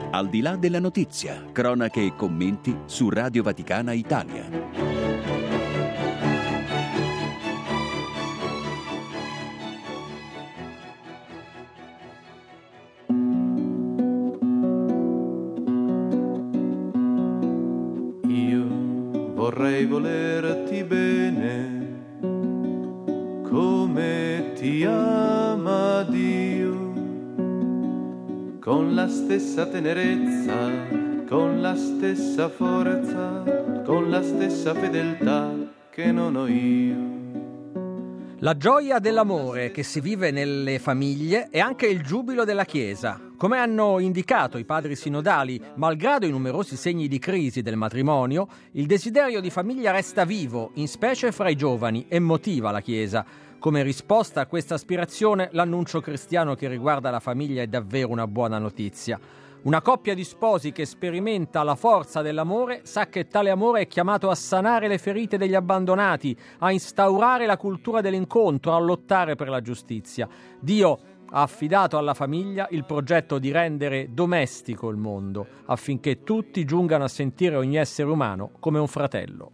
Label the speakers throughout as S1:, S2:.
S1: Al di là della notizia, cronache e commenti su Radio Vaticana Italia.
S2: Io vorrei volerti bene come ti ama Dio, con la stessa tenerezza, con la stessa forza, con la stessa fedeltà che non ho io.
S3: La gioia dell'amore che si vive nelle famiglie è anche il giubilo della Chiesa. Come hanno indicato i padri sinodali, malgrado i numerosi segni di crisi del matrimonio, il desiderio di famiglia resta vivo, in specie fra i giovani, e motiva la Chiesa. Come risposta a questa aspirazione, l'annuncio cristiano che riguarda la famiglia è davvero una buona notizia. Una coppia di sposi che sperimenta la forza dell'amore sa che tale amore è chiamato a sanare le ferite degli abbandonati, a instaurare la cultura dell'incontro, a lottare per la giustizia. Dio ha affidato alla famiglia il progetto di rendere domestico il mondo, affinché tutti giungano a sentire ogni essere umano come un fratello.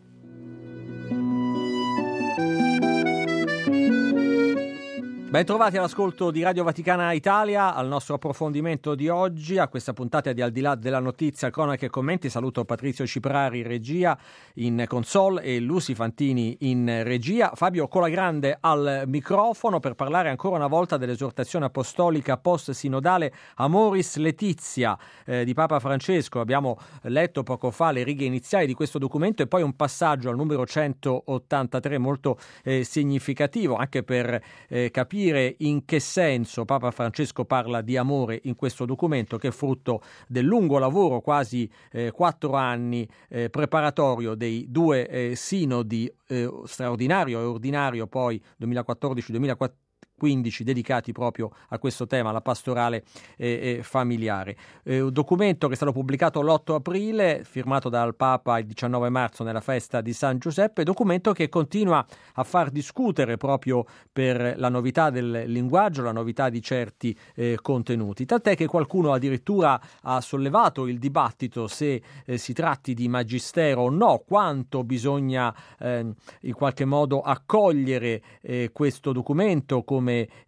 S3: Ben trovati all'ascolto di Radio Vaticana Italia, al nostro approfondimento di oggi, a questa puntata di Al di là della notizia, cronache e commenti. Saluto Patrizio Ciprari, regia in console, e Lucy Fantini in regia. Fabio Colagrande al microfono per parlare ancora una volta dell'esortazione apostolica post-sinodale Amoris Laetitia di Papa Francesco. Abbiamo letto poco fa le righe iniziali di questo documento e poi un passaggio al numero 183 molto significativo anche per capire in che senso Papa Francesco parla di amore in questo documento, che è frutto del lungo lavoro, quasi 4 anni, preparatorio dei due sinodi straordinario e ordinario, poi 2014-2015, dedicati proprio a questo tema, la pastorale familiare. Un documento che è stato pubblicato l'8 aprile, firmato dal Papa il 19 marzo nella festa di San Giuseppe, documento che continua a far discutere proprio per la novità del linguaggio, la novità di certi contenuti, tant'è che qualcuno addirittura ha sollevato il dibattito se si tratti di magistero o no, quanto bisogna in qualche modo accogliere questo documento come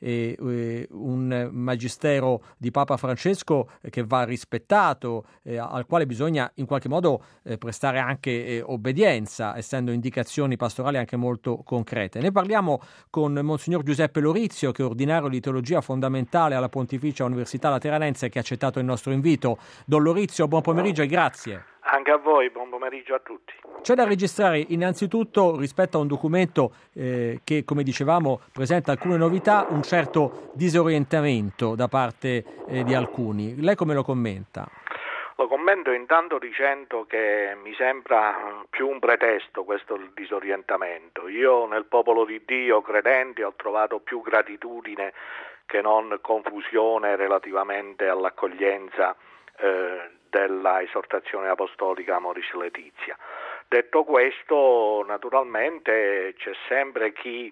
S3: un magistero di Papa Francesco che va rispettato, al quale bisogna in qualche modo prestare anche obbedienza, essendo indicazioni pastorali anche molto concrete. Ne parliamo con Monsignor Giuseppe Lorizio, che è ordinario di teologia fondamentale alla Pontificia Università Lateranense, che ha accettato il nostro invito. Don Lorizio, buon pomeriggio e grazie.
S4: Anche a voi, buon pomeriggio a tutti.
S3: C'è da registrare innanzitutto, rispetto a un documento che, come dicevamo, presenta alcune novità, un certo disorientamento da parte di alcuni. Lei come lo commenta?
S4: Lo commento intanto dicendo che mi sembra più un pretesto questo disorientamento. Io nel popolo di Dio, credenti, ho trovato più gratitudine che non confusione relativamente all'accoglienza della esortazione apostolica Amoris Laetitia. Detto questo, naturalmente c'è sempre chi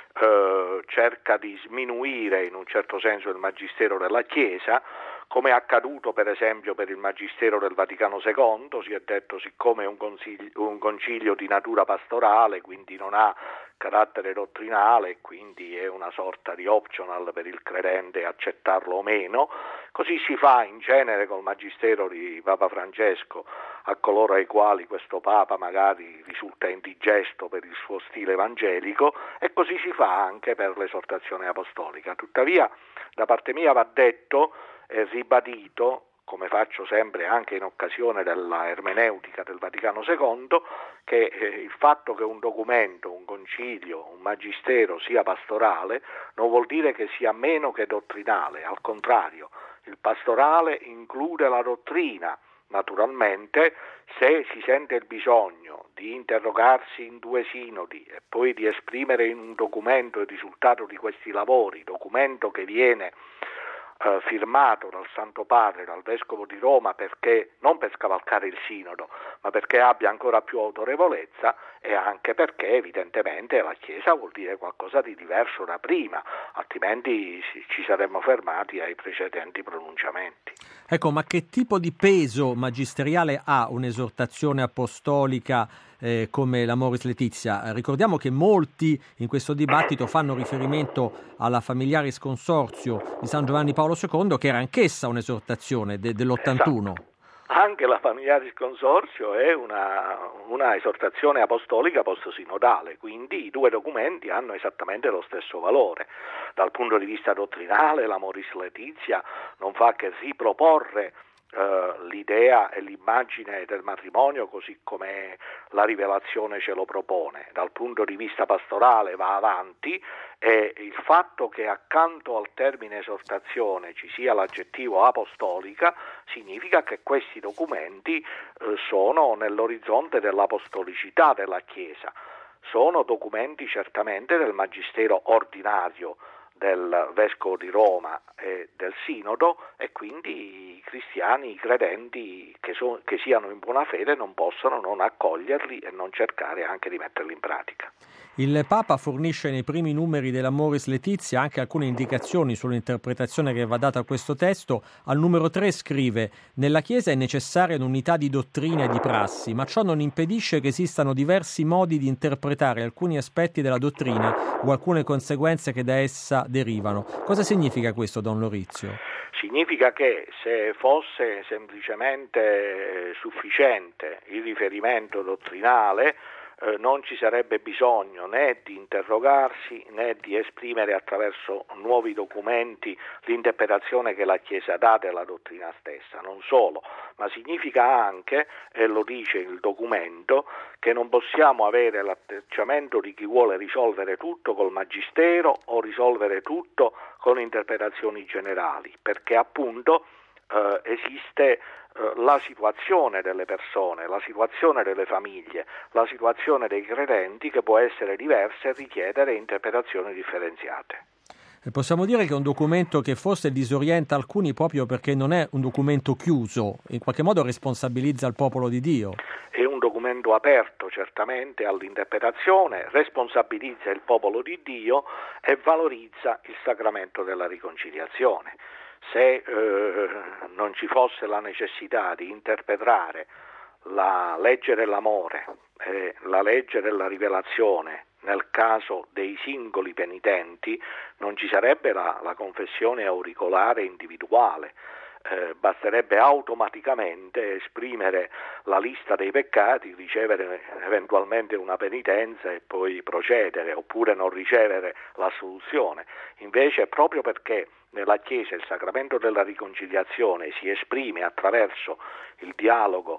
S4: cerca di sminuire in un certo senso il magistero della Chiesa, come è accaduto per esempio per il magistero del Vaticano II. Si è detto, siccome è un concilio di natura pastorale, quindi non ha carattere dottrinale e quindi è una sorta di optional per il credente accettarlo o meno. Così si fa in genere col magistero di Papa Francesco a coloro ai quali questo Papa magari risulta indigesto per il suo stile evangelico, e così si fa anche per l'esortazione apostolica. Tuttavia, da parte mia va detto e ribadito, come faccio sempre anche in occasione della ermeneutica del Vaticano II, che il fatto che un documento, un concilio, un magistero sia pastorale non vuol dire che sia meno che dottrinale. Al contrario, il pastorale include la dottrina. Naturalmente, se si sente il bisogno di interrogarsi in 2 sinodi e poi di esprimere in un documento il risultato di questi lavori, documento che viene firmato dal Santo Padre, dal Vescovo di Roma, perché non per scavalcare il Sinodo, ma perché abbia ancora più autorevolezza, e anche perché evidentemente la Chiesa vuol dire qualcosa di diverso da prima, altrimenti ci saremmo fermati ai precedenti pronunciamenti.
S3: Ecco, ma che tipo di peso magisteriale ha un'esortazione apostolica come l'Amoris Laetitia? Ricordiamo che molti in questo dibattito fanno riferimento alla Familiaris Consortio di San Giovanni Paolo II, che era anch'essa un'esortazione dell'81.
S4: Esatto. Anche la Familiaris Consortio è una esortazione apostolica post-sinodale, quindi i due documenti hanno esattamente lo stesso valore. Dal punto di vista dottrinale l'Amoris Laetitia non fa che riproporre l'idea e l'immagine del matrimonio così come la rivelazione ce lo propone. Dal punto di vista pastorale va avanti, e il fatto che accanto al termine esortazione ci sia l'aggettivo apostolica significa che questi documenti sono nell'orizzonte dell'apostolicità della Chiesa. Sono documenti certamente del magistero ordinario del Vescovo di Roma e del Sinodo, e quindi i cristiani, i credenti che siano in buona fede non possono non accoglierli e non cercare anche di metterli in pratica.
S3: Il Papa fornisce nei primi numeri dell'Amoris Laetitia anche alcune indicazioni sull'interpretazione che va data a questo testo. Al numero 3 scrive: «Nella Chiesa è necessaria un'unità di dottrina e di prassi, ma ciò non impedisce che esistano diversi modi di interpretare alcuni aspetti della dottrina o alcune conseguenze che da essa derivano». Cosa significa questo, Don Lorizio?
S4: Significa che se fosse semplicemente sufficiente il riferimento dottrinale, non ci sarebbe bisogno né di interrogarsi né di esprimere attraverso nuovi documenti l'interpretazione che la Chiesa dà della dottrina stessa. Non solo, ma significa anche, e lo dice il documento, che non possiamo avere l'atteggiamento di chi vuole risolvere tutto col magistero o risolvere tutto con interpretazioni generali, perché appunto esiste la situazione delle persone, la situazione delle famiglie, la situazione dei credenti che può essere diversa e richiedere interpretazioni differenziate.
S3: E possiamo dire che è un documento che forse disorienta alcuni proprio perché non è un documento chiuso, in qualche modo responsabilizza il popolo di Dio.
S4: È un documento aperto certamente all'interpretazione, responsabilizza il popolo di Dio e valorizza il sacramento della riconciliazione. Se non ci fosse la necessità di interpretare la legge dell'amore e la legge della rivelazione nel caso dei singoli penitenti, non ci sarebbe la confessione auricolare individuale. Basterebbe automaticamente esprimere la lista dei peccati, ricevere eventualmente una penitenza e poi procedere, oppure non ricevere l'assoluzione. Invece, proprio perché nella Chiesa il sacramento della riconciliazione si esprime attraverso il dialogo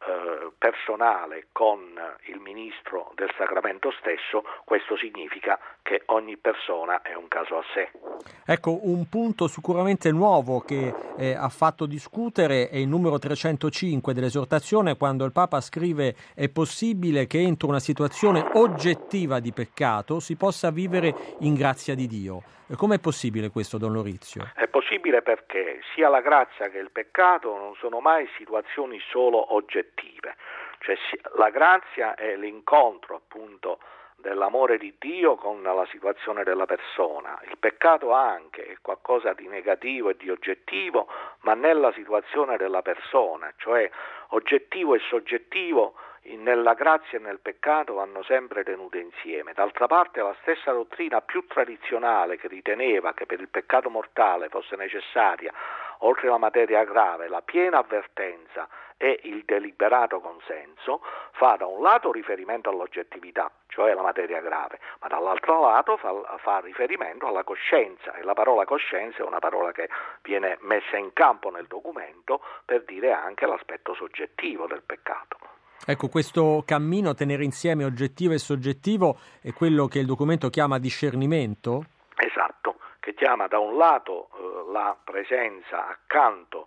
S4: personale con il ministro del sacramento stesso, questo significa che ogni persona è un caso a sé.
S3: Ecco, un punto sicuramente nuovo che ha fatto discutere è il numero 305 dell'esortazione, quando il Papa scrive: «È possibile che entro una situazione oggettiva di peccato si possa vivere in grazia di Dio». Com'è possibile questo, Don Lorizio?
S4: È possibile perché sia la grazia che il peccato non sono mai situazioni solo oggettive, cioè la grazia è l'incontro appunto dell'amore di Dio con la situazione della persona. Il peccato anche è qualcosa di negativo e di oggettivo, ma nella situazione della persona, cioè oggettivo e soggettivo nella grazia e nel peccato vanno sempre tenute insieme. D'altra parte la stessa dottrina più tradizionale, che riteneva che per il peccato mortale fosse necessaria, oltre alla materia grave, la piena avvertenza e il deliberato consenso, fa da un lato riferimento all'oggettività, cioè la materia grave, ma dall'altro lato fa riferimento alla coscienza, e la parola coscienza è una parola che viene messa in campo nel documento per dire anche l'aspetto soggettivo del peccato.
S3: Ecco, questo cammino a tenere insieme oggettivo e soggettivo è quello che il documento chiama discernimento?
S4: Esatto, che chiama da un lato la presenza accanto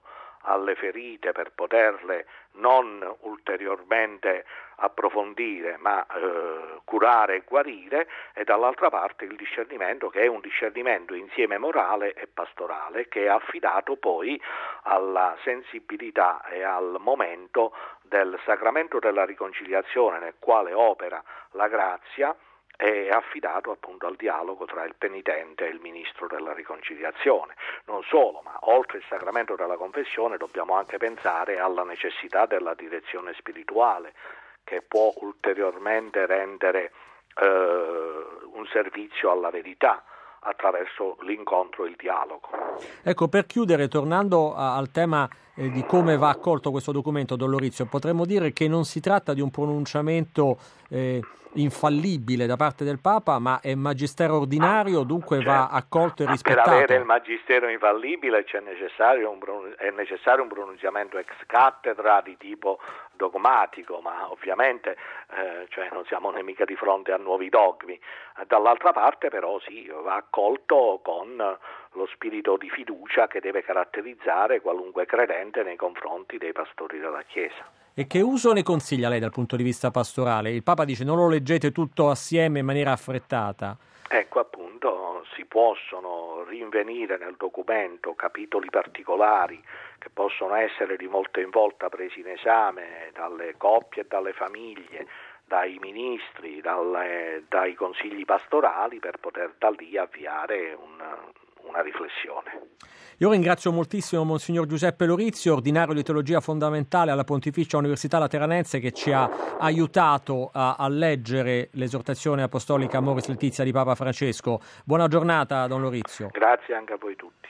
S4: alle ferite per poterle non ulteriormente approfondire ma curare e guarire, e dall'altra parte il discernimento, che è un discernimento insieme morale e pastorale, che è affidato poi alla sensibilità e al momento del sacramento della riconciliazione, nel quale opera la grazia, è affidato appunto al dialogo tra il penitente e il ministro della riconciliazione. Non solo, ma oltre il sacramento della confessione dobbiamo anche pensare alla necessità della direzione spirituale, che può ulteriormente rendere un servizio alla verità attraverso l'incontro e il dialogo.
S3: Ecco, per chiudere, tornando al tema di come va accolto questo documento, Don Lorizio, potremmo dire che non si tratta di un pronunciamento infallibile da parte del Papa, ma è magistero ordinario, dunque va accolto e rispettato.
S4: Per avere il magistero infallibile è necessario un pronunciamento ex cattedra di tipo dogmatico, ma ovviamente non siamo mica di fronte a nuovi dogmi. Dall'altra parte però sì, va accolto con lo spirito di fiducia che deve caratterizzare qualunque credente nei confronti dei pastori della Chiesa.
S3: E che uso ne consiglia lei dal punto di vista pastorale? Il Papa dice non lo leggete tutto assieme in maniera affrettata.
S4: Ecco, appunto, si possono rinvenire nel documento capitoli particolari che possono essere di volta in volta presi in esame dalle coppie e dalle famiglie, dai ministri, dai consigli pastorali, per poter da lì avviare una riflessione.
S3: Io ringrazio moltissimo Monsignor Giuseppe Lorizio, ordinario di teologia fondamentale alla Pontificia Università Lateranense, che ci ha aiutato a leggere l'esortazione apostolica Amoris Laetitia di Papa Francesco. Buona giornata, Don Lorizio.
S4: Grazie anche a voi tutti.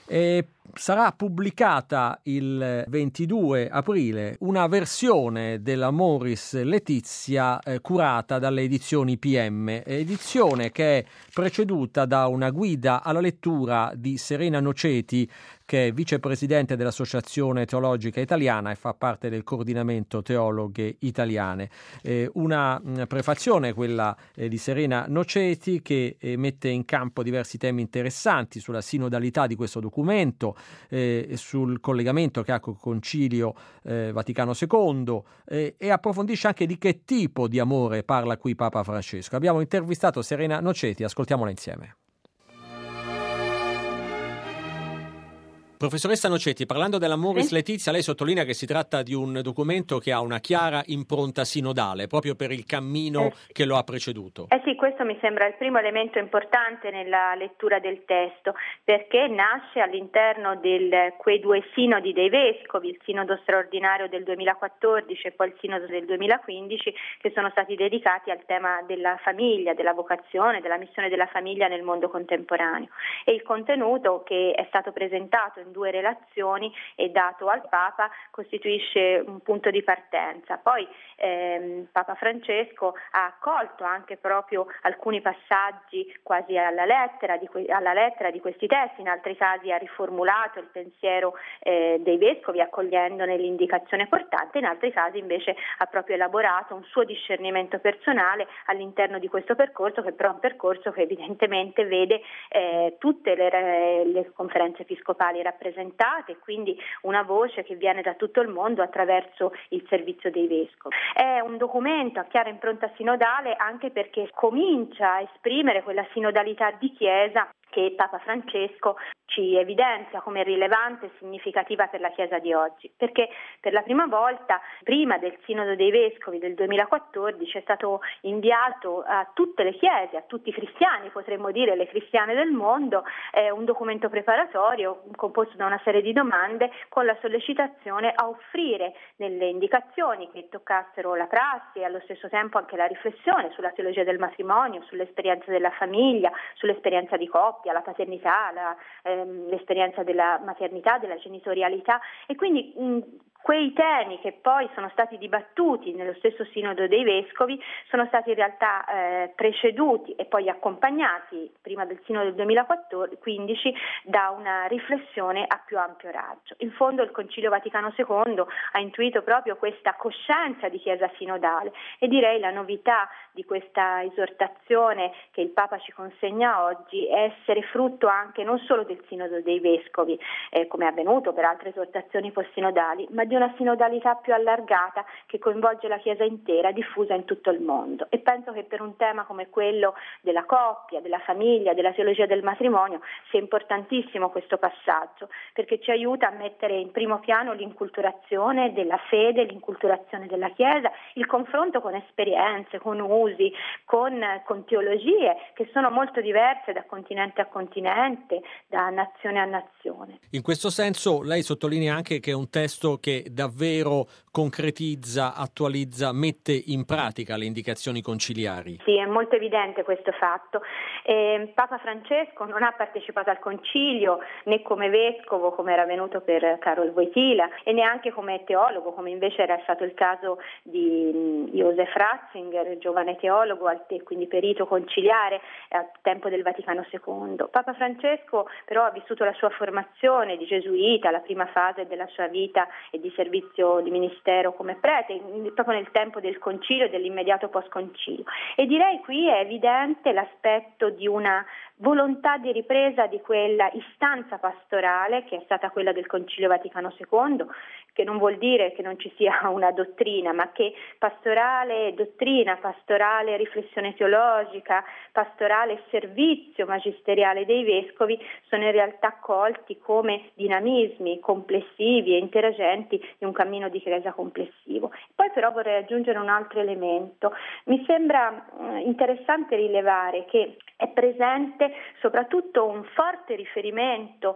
S3: Sarà pubblicata il 22 aprile una versione dell'Amoris Laetitia curata dalle edizioni PM, edizione che è preceduta da una guida alla lettura di Serena Noceti, che è vicepresidente dell'Associazione Teologica Italiana e fa parte del coordinamento Teologhe Italiane. Una prefazione, quella di Serena Noceti, che mette in campo diversi temi interessanti sulla sinodalità di questo documento, sul collegamento che ha col Concilio Vaticano II, e approfondisce anche di che tipo di amore parla qui Papa Francesco. Abbiamo intervistato Serena Noceti, ascoltiamola insieme. Professoressa Noceti, parlando dell'Amoris Laetitia, lei sottolinea che si tratta di un documento che ha una chiara impronta sinodale, proprio per il cammino che lo ha preceduto.
S5: Sì, questo mi sembra il primo elemento importante nella lettura del testo, perché nasce all'interno di quei due sinodi dei vescovi, il sinodo straordinario del 2014 e poi il sinodo del 2015, che sono stati dedicati al tema della famiglia, della vocazione, della missione della famiglia nel mondo contemporaneo. E il contenuto che è stato presentato in due relazioni e dato al Papa costituisce un punto di partenza. Poi Papa Francesco ha accolto anche proprio alcuni passaggi quasi alla lettera di questi testi, in altri casi ha riformulato il pensiero dei vescovi accogliendone l'indicazione portante, in altri casi invece ha proprio elaborato un suo discernimento personale all'interno di questo percorso, che però è un percorso che evidentemente vede tutte le conferenze episcopali rappresentate, quindi una voce che viene da tutto il mondo attraverso il servizio dei vescovi. È un documento a chiara impronta sinodale anche perché comincia a esprimere quella sinodalità di Chiesa che Papa Francesco ci evidenzia come rilevante e significativa per la Chiesa di oggi, perché per la prima volta, prima del Sinodo dei Vescovi del 2014, è stato inviato a tutte le Chiese, a tutti i cristiani, potremmo dire le cristiane del mondo, un documento preparatorio composto da una serie di domande con la sollecitazione a offrire delle indicazioni che toccassero la prassi e allo stesso tempo anche la riflessione sulla teologia del matrimonio, sull'esperienza della famiglia, sull'esperienza di coppia, la paternità, l'esperienza della maternità, della genitorialità, e quindi Quei temi che poi sono stati dibattuti nello stesso Sinodo dei Vescovi sono stati in realtà preceduti e poi accompagnati prima del Sinodo del 2015 da una riflessione a più ampio raggio. In fondo il Concilio Vaticano II ha intuito proprio questa coscienza di Chiesa sinodale e direi la novità di questa esortazione che il Papa ci consegna oggi è essere frutto anche non solo del Sinodo dei Vescovi, come è avvenuto per altre esortazioni post-sinodali, ma di una sinodalità più allargata che coinvolge la Chiesa intera, diffusa in tutto il mondo. E penso che per un tema come quello della coppia, della famiglia, della teologia del matrimonio sia importantissimo questo passaggio, perché ci aiuta a mettere in primo piano l'inculturazione della fede, l'inculturazione della Chiesa, il confronto con esperienze, con usi, con teologie che sono molto diverse da continente a continente, da nazione a nazione.
S3: In questo senso lei sottolinea anche che è un testo che davvero concretizza, attualizza, mette in pratica le indicazioni conciliari.
S5: Sì, è molto evidente questo fatto. Papa Francesco non ha partecipato al concilio né come vescovo, come era avvenuto per Karol Wojtyla, e neanche come teologo, come invece era stato il caso di Josef Ratzinger, giovane teologo, quindi perito conciliare al tempo del Vaticano II. Papa Francesco però ha vissuto la sua formazione di gesuita, la prima fase della sua vita e di servizio di ministero come prete, proprio nel tempo del concilio e dell'immediato post-concilio. E direi qui è evidente l'aspetto di una volontà di ripresa di quella istanza pastorale che è stata quella del Concilio Vaticano II, che non vuol dire che non ci sia una dottrina, ma che pastorale dottrina, pastorale riflessione teologica, pastorale servizio magisteriale dei vescovi sono in realtà colti come dinamismi complessivi e interagenti di un cammino di Chiesa complessivo. Poi però vorrei aggiungere un altro elemento. Mi sembra interessante rilevare che è presente soprattutto un forte riferimento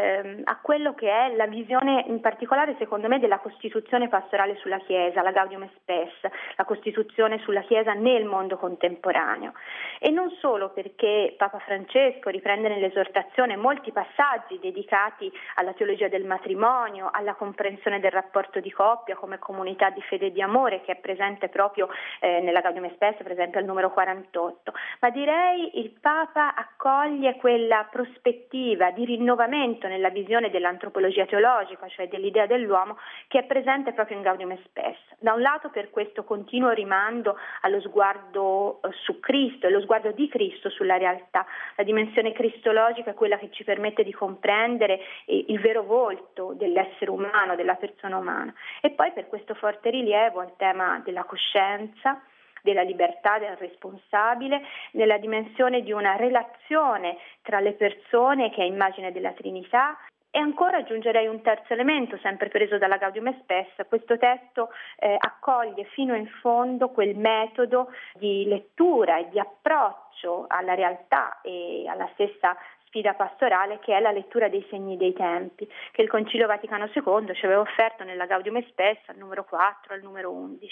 S5: a quello che è la visione, in particolare secondo me, della Costituzione pastorale sulla Chiesa, la Gaudium Spes, la Costituzione sulla Chiesa nel mondo contemporaneo. E non solo perché Papa Francesco riprende nell'esortazione molti passaggi dedicati alla teologia del matrimonio, alla comprensione del rapporto di coppia come comunità di fede e di amore, che è presente proprio nella Gaudium Spes, per esempio al numero 48, ma direi il Papa accoglie quella prospettiva di rinnovamento nella visione dell'antropologia teologica, cioè dell'idea dell'uomo, che è presente proprio in Gaudium Spes. Da un lato per questo continuo rimando allo sguardo su Cristo e lo sguardo di Cristo sulla realtà. La dimensione cristologica è quella che ci permette di comprendere il vero volto dell'essere umano, della persona umana. E poi per questo forte rilievo al tema della coscienza, della libertà del responsabile, nella dimensione di una relazione tra le persone che è immagine della Trinità. E ancora aggiungerei un terzo elemento, sempre preso dalla Gaudium Spes. Questo testo accoglie fino in fondo quel metodo di lettura e di approccio alla realtà e alla stessa sfida pastorale che è la lettura dei segni dei tempi, che il Concilio Vaticano II ci aveva offerto nella Gaudium Spes al numero 4, al numero 11.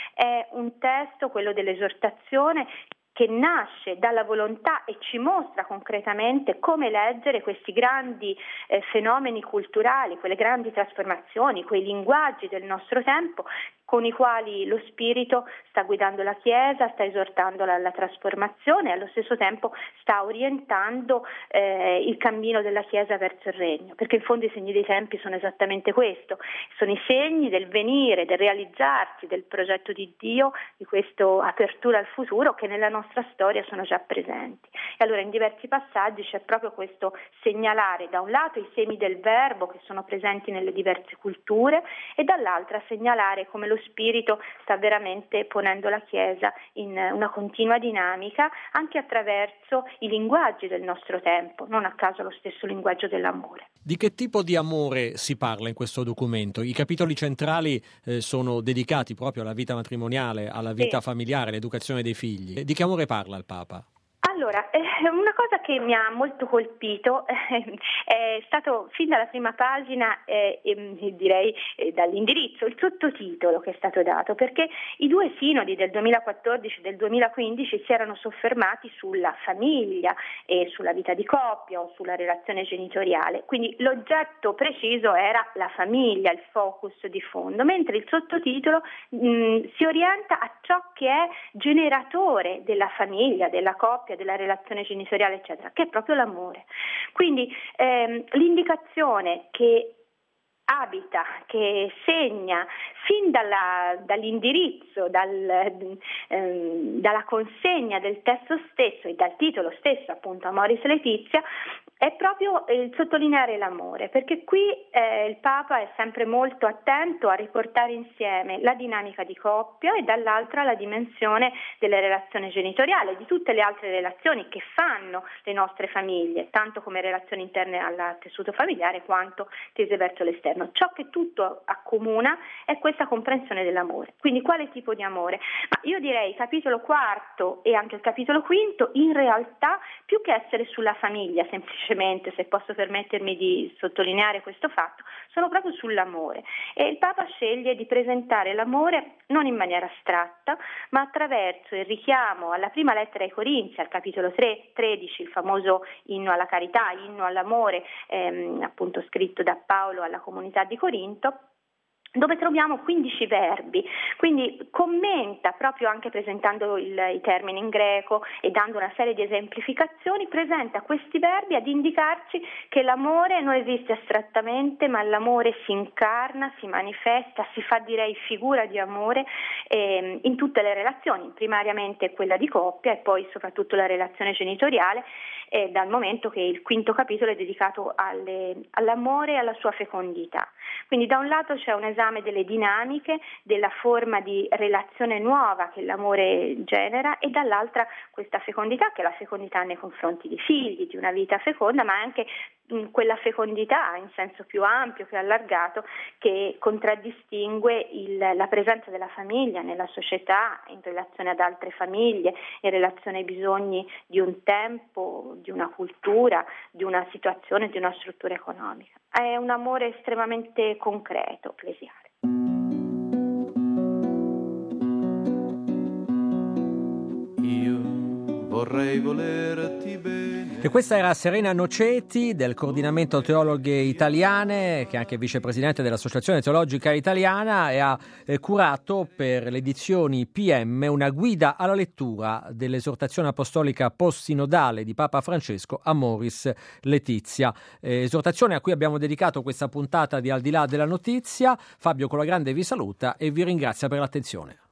S5: È un testo, quello dell'esortazione, che nasce dalla volontà e ci mostra concretamente come leggere questi grandi fenomeni culturali, quelle grandi trasformazioni, quei linguaggi del nostro tempo con i quali lo Spirito sta guidando la Chiesa, sta esortandola alla trasformazione e allo stesso tempo sta orientando il cammino della Chiesa verso il Regno, perché in fondo i segni dei tempi sono esattamente questo, sono i segni del venire, del realizzarsi del progetto di Dio, di questa apertura al futuro che nella nostra storia sono già presenti. E allora in diversi passaggi c'è proprio questo segnalare da un lato i semi del verbo che sono presenti nelle diverse culture e dall'altra segnalare come lo Spirito sta veramente ponendo la Chiesa in una continua dinamica anche attraverso i linguaggi del nostro tempo, non a caso lo stesso linguaggio dell'amore.
S3: Di che tipo di amore si parla in questo documento? I capitoli centrali sono dedicati proprio alla vita matrimoniale, alla vita familiare, all'educazione dei figli. Di che amore parla il Papa?
S5: Allora, una cosa che mi ha molto colpito è stato fin dalla prima pagina, direi dall'indirizzo, il sottotitolo che è stato dato, perché i due sinodi del 2014 e del 2015 si erano soffermati sulla famiglia e sulla vita di coppia o sulla relazione genitoriale, quindi l'oggetto preciso era la famiglia, il focus di fondo, mentre il sottotitolo si orienta a ciò che è generatore della famiglia, della coppia, della relazione genitoriale, eccetera, che è proprio l'amore. Quindi l'indicazione che abita, che segna fin dall'indirizzo, dalla consegna del testo stesso e dal titolo stesso, appunto Amoris Laetitia, è proprio il sottolineare l'amore, perché qui il Papa è sempre molto attento a riportare insieme la dinamica di coppia e dall'altra la dimensione della relazione genitoriale, di tutte le altre relazioni che fanno le nostre famiglie, tanto come relazioni interne al tessuto familiare quanto tese verso l'esterno. Ciò che tutto accomuna è questa comprensione dell'amore. Quindi quale tipo di amore? Ma io direi il capitolo quarto e anche il capitolo quinto in realtà, più che essere sulla famiglia semplicemente, se posso permettermi di sottolineare questo fatto, sono proprio sull'amore, e il Papa sceglie di presentare l'amore non in maniera astratta, ma attraverso il richiamo alla prima lettera ai Corinzi, al capitolo 13, il famoso inno alla carità, inno all'amore, appunto scritto da Paolo alla comunità di Corinto, dove troviamo 15 verbi, quindi commenta, proprio anche presentando i termini in greco e dando una serie di esemplificazioni, presenta questi verbi ad indicarci che l'amore non esiste astrattamente, ma l'amore si incarna, si manifesta, si fa, direi, figura di amore in tutte le relazioni, primariamente quella di coppia e poi soprattutto la relazione genitoriale, dal momento che il quinto capitolo è dedicato all'amore e alla sua fecondità. Quindi da un lato c'è un esame delle dinamiche, della forma di relazione nuova che l'amore genera, e dall'altra questa fecondità, che è la fecondità nei confronti di figli, di una vita feconda, ma anche quella fecondità in senso più ampio, più allargato, che contraddistingue la presenza della famiglia nella società, in relazione ad altre famiglie, in relazione ai bisogni di un tempo, di una cultura, di una situazione, di una struttura economica. È un amore estremamente concreto, ecclesiale.
S2: Io vorrei volerti bene.
S3: E questa era Serena Noceti del Coordinamento Teologhe Italiane, che è anche vicepresidente dell'Associazione Teologica Italiana, e ha curato per le edizioni PM una guida alla lettura dell'esortazione apostolica post-sinodale di Papa Francesco, Amoris Laetitia. Esortazione a cui abbiamo dedicato questa puntata di Al di là della notizia. Fabio Colagrande vi saluta e vi ringrazia per l'attenzione.